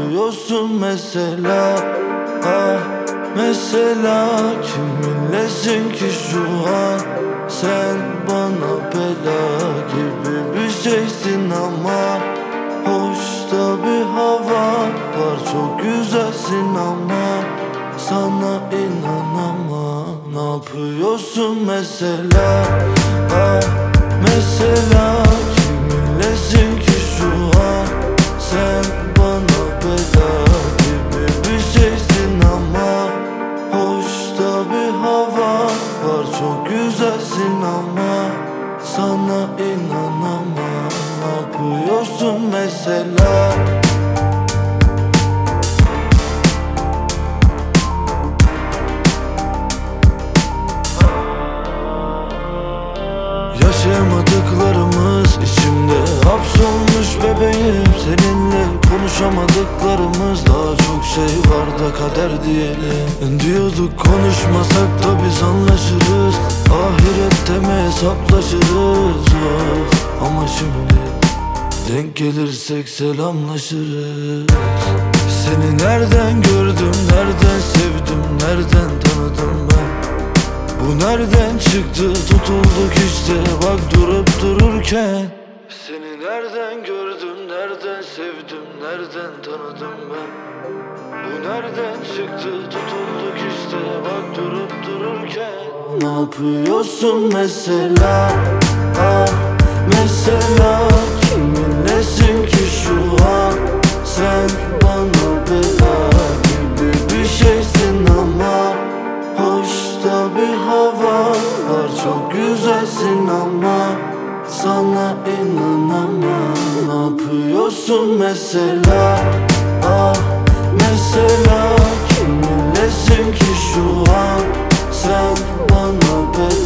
yapıyorsun mesela? Ah, mesela kiminlesin ki şu an? Sen bana bela gibi bir şeysin ama hoş da bir hava var, çok güzelsin ama sana inanamam. Ne yapıyorsun mesela? Ah, mesela kiminlesin ki şu an? Sen bana bela gibi bir şeysin ama hoş da bir hava var, çok güzelsin ama sana inanamam. Ne yapıyorsun mesela? Yaşayamadıklarımız içimde hapsolmuş bebeğim. Seninle konuşamadıklarımız, daha çok şey var da kader diyelim. Diyorduk konuşmasak da biz anlaşırız, ahirette mi hesaplaşırız? Of, ama şimdi denk gelirsek selamlaşırız. Seni nereden gördüm, nereden sevdim, nereden tanıdım ben? Bu nereden çıktı, tutulduk işte bak durup dururken. Seni nereden gördüm, nereden sevdim, nereden tanıdım ben? Bu nereden çıktı, tutulduk işte bak durup dururken. Ne yapıyorsun mesela? Ah, mesela kiminlesin ki şu an? Sen bana bela gibi bir şeysin ama hoş da bir hava var, çok güzelsin ama sana inanamam. Ne yapıyorsun mesela? Ah, mesela kiminlesin ki şu an? Sen bana bela